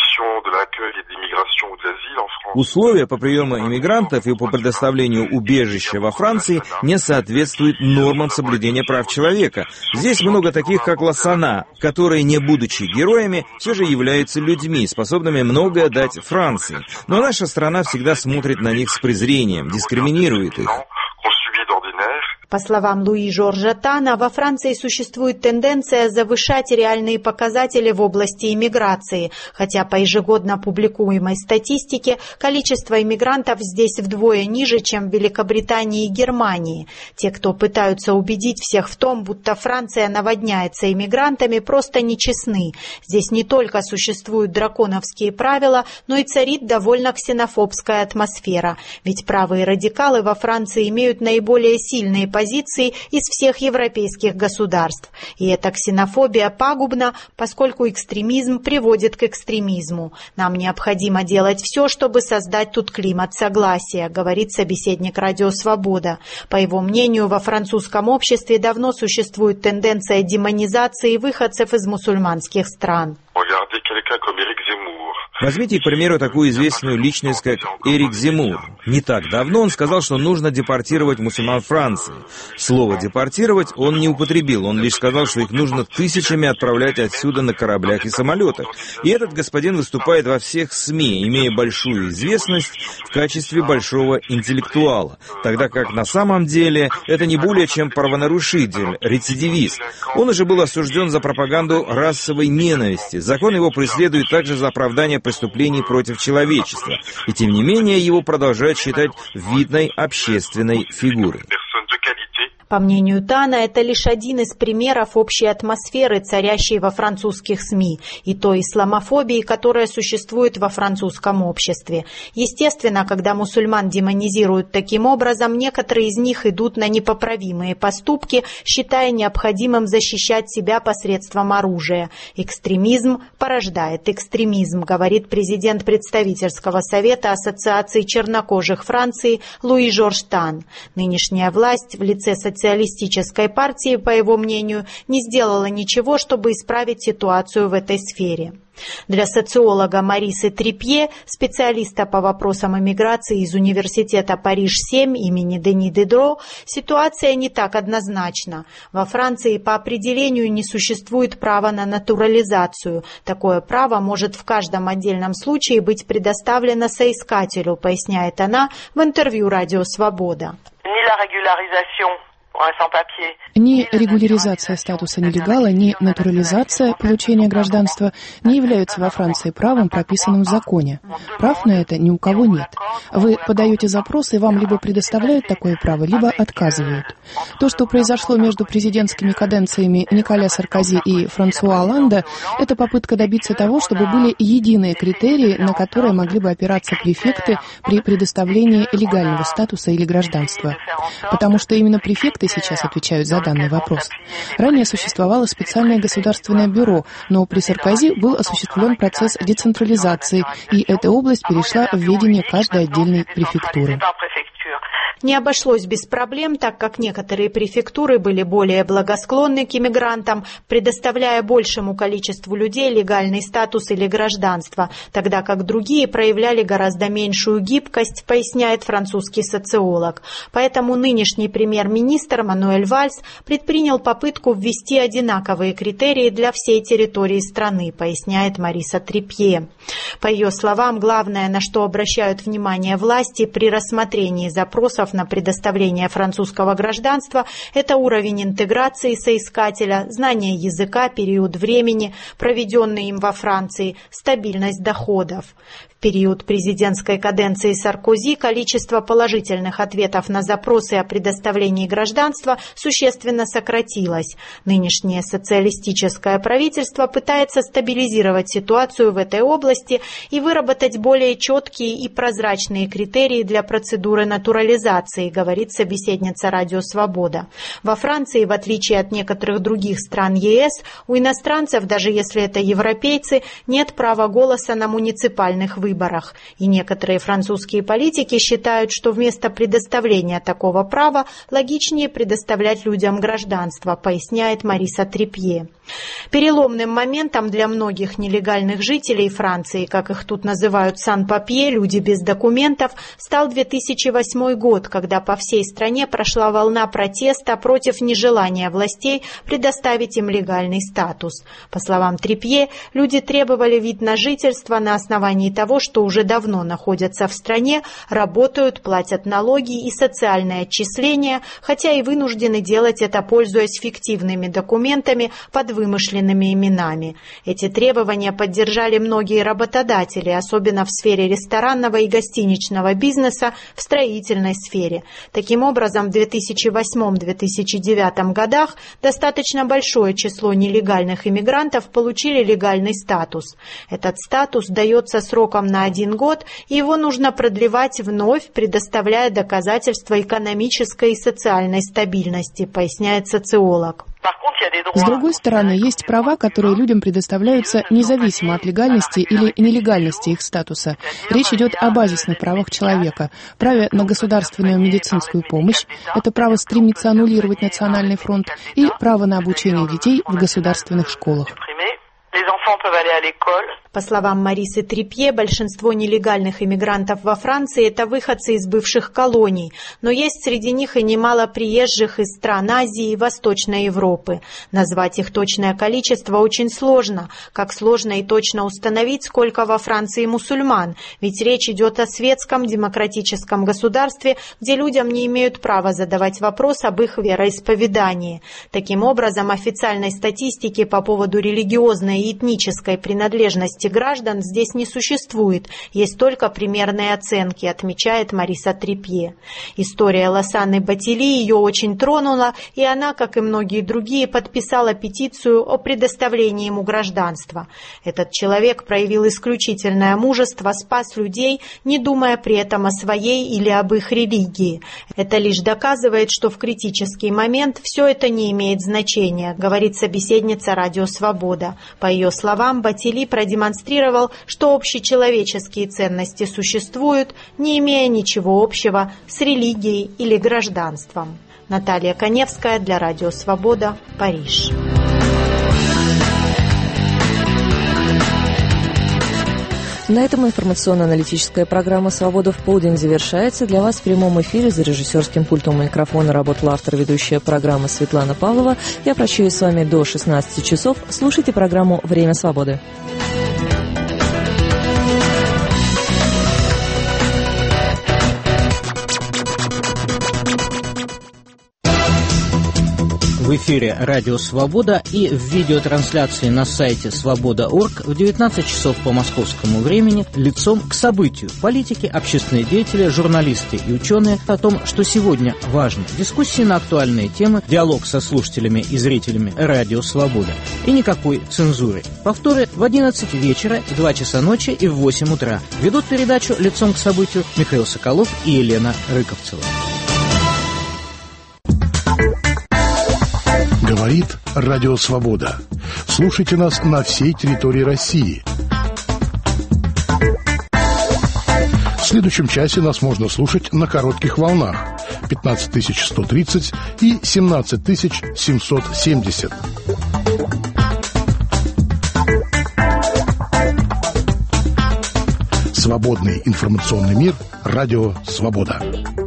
[SPEAKER 14] Условия по приему иммигрантов и по предоставлению убежища во Франции не соответствуют нормам соблюдения прав человека. Здесь много таких, как Лассана, которые, не будучи героями, все же являются людьми, способными многое дать Франции. Но наша страна всегда смотрит на них с презрением, дискриминирует их.
[SPEAKER 19] По словам Луи Жоржа Тана, во Франции существует тенденция завышать реальные показатели в области иммиграции, хотя по ежегодно публикуемой статистике количество иммигрантов здесь вдвое ниже, чем в Великобритании и Германии. Те, кто пытаются убедить всех в том, будто Франция наводняется иммигрантами, просто нечестны. Здесь не только существуют драконовские правила, но и царит довольно ксенофобская атмосфера, ведь правые радикалы во Франции имеют наиболее сильные позиции из всех европейских государств. И эта ксенофобия пагубна, поскольку экстремизм приводит к экстремизму. Нам необходимо делать все, чтобы создать тут климат согласия, говорит собеседник «Радио Свобода». По его мнению, во французском обществе давно существует тенденция демонизации выходцев из мусульманских стран.
[SPEAKER 14] Возьмите, к примеру, такую известную личность, как Эрик Земмур. Не так давно он сказал, что нужно депортировать мусульман Франции. Слово «депортировать» он не употребил, он лишь сказал, что их нужно тысячами отправлять отсюда на кораблях и самолетах. И этот господин выступает во всех СМИ, имея большую известность в качестве большого интеллектуала, тогда как на самом деле это не более чем правонарушитель, рецидивист. Он уже был осужден за пропаганду расовой ненависти. Закон его преследует также за оправдание преступлений против человечества, и тем не менее его продолжают считать видной общественной фигурой.
[SPEAKER 19] По мнению Тана, это лишь один из примеров общей атмосферы, царящей во французских СМИ, и той исламофобии, которая существует во французском обществе. Естественно, когда мусульман демонизируют таким образом, некоторые из них идут на непоправимые поступки, считая необходимым защищать себя посредством оружия. Экстремизм порождает экстремизм, говорит президент представительского совета Ассоциации чернокожих Франции Луи Жорж Тан. Нынешняя власть в лице социалистической партии, по его мнению, не сделала ничего, чтобы исправить ситуацию в этой сфере. Для социолога Марисы Трипье, специалиста по вопросам иммиграции из университета Париж-7 имени Дени Дидро, ситуация не так однозначна. Во Франции по определению не существует права на натурализацию. Такое право может в каждом отдельном случае быть предоставлено соискателю, поясняет она в интервью «Радио Свобода».
[SPEAKER 13] Ни регуляризация статуса нелегала, ни натурализация получения гражданства не являются во Франции правом, прописанным в законе. Прав на это ни у кого нет. Вы подаете запрос, и вам либо предоставляют такое право, либо отказывают. То, что произошло между президентскими каденциями Николя Саркози и Франсуа Олланда, это попытка добиться того, чтобы были единые критерии, на которые могли бы опираться префекты при предоставлении легального статуса или гражданства. Потому что именно префекты сейчас отвечают за данный вопрос. Ранее существовало специальное государственное бюро, но при Саркози был осуществлен процесс децентрализации, и эта область перешла в ведение каждой отдельной префектуры.
[SPEAKER 19] Не обошлось без проблем, так как некоторые префектуры были более благосклонны к иммигрантам, предоставляя большему количеству людей легальный статус или гражданство, тогда как другие проявляли гораздо меньшую гибкость, поясняет французский социолог. Поэтому нынешний премьер-министр Мануэль Вальс предпринял попытку ввести одинаковые критерии для всей территории страны, поясняет Мариса Трипье. По ее словам, главное, на что обращают внимание власти при рассмотрении запросов на предоставление французского гражданства, это уровень интеграции соискателя, знание языка, период времени, проведенный им во Франции, стабильность доходов. В период президентской каденции Саркози количество положительных ответов на запросы о предоставлении гражданства существенно сократилось. Нынешнее социалистическое правительство пытается стабилизировать ситуацию в этой области и выработать более четкие и прозрачные критерии для процедуры натурализации, говорит собеседница «Радио Свобода». Во Франции, в отличие от некоторых других стран ЕС, у иностранцев, даже если это европейцы, нет права голоса на муниципальных выборах. И некоторые французские политики считают, что вместо предоставления такого права логичнее предоставлять людям гражданство, поясняет Мариса Трипье. Переломным моментом для многих нелегальных жителей Франции, как их тут называют сан-папье, люди без документов, стал 2008 год, когда по всей стране прошла волна протеста против нежелания властей предоставить им легальный статус. По словам Трипье, люди требовали вид на жительство на основании того, что уже давно находятся в стране, работают, платят налоги и социальные отчисления, хотя и вынуждены делать это, пользуясь фиктивными документами под вымышленными именами. Эти требования поддержали многие работодатели, особенно в сфере ресторанного и гостиничного бизнеса, в строительной сфере. Таким образом, в 2008-2009 годах достаточно большое число нелегальных иммигрантов получили легальный статус. Этот статус дается сроком на 1 год, и его нужно продлевать вновь, предоставляя доказательства экономической и социальной стабильности, поясняет социолог.
[SPEAKER 13] С другой стороны, есть права, которые людям предоставляются независимо от легальности или нелегальности их статуса. Речь идет о базисных правах человека. Праве на государственную медицинскую помощь, это право стремиться аннулировать Национальный фронт, и право на обучение детей в государственных школах.
[SPEAKER 19] По словам Марисы Трипье, большинство нелегальных иммигрантов во Франции – это выходцы из бывших колоний, но есть среди них и немало приезжих из стран Азии и Восточной Европы. Назвать их точное количество очень сложно, как сложно и точно установить, сколько во Франции мусульман, ведь речь идет о светском демократическом государстве, где людям не имеют права задавать вопрос об их вероисповедании. Таким образом, официальной статистики по поводу религиозной и этнической принадлежности граждан здесь не существует, есть только примерные оценки, отмечает Мариса Трипье. История Лосанны Батили ее очень тронула, и она, как и многие другие, подписала петицию о предоставлении ему гражданства. Этот человек проявил исключительное мужество, спас людей, не думая при этом о своей или об их религии. Это лишь доказывает, что в критический момент все это не имеет значения, говорит собеседница «Радио Свобода». По ее словам, Батили продемонстрировал, что общечеловеческие ценности существуют, не имея ничего общего с религией или гражданством. Наталья Коневская для «Радио Свобода», Париж.
[SPEAKER 1] На этом информационно-аналитическая программа «Свобода в полдень» завершается. Для вас в прямом эфире за режиссерским пультом микрофона работала автор-ведущая программы Светлана Павлова. Я прощаюсь с вами до 16 часов. Слушайте программу «Время свободы».
[SPEAKER 20] В эфире «Радио Свобода» и в видеотрансляции на сайте свобода.орг в 19 часов по московскому времени лицом к событию. Политики, общественные деятели, журналисты и ученые о том, что сегодня важно. Дискуссии на актуальные темы, диалог со слушателями и зрителями «Радио Свобода». И никакой цензуры. Повторы в 11 вечера, в 2 часа ночи и в 8 утра. Ведут передачу лицом к событию Михаил Соколов и Елена Рыковцева.
[SPEAKER 21] Говорит Радио Свобода. Слушайте нас на всей территории России. В следующем часе нас можно слушать на коротких волнах 15130 и 17770. Свободный информационный мир. Радио Свобода.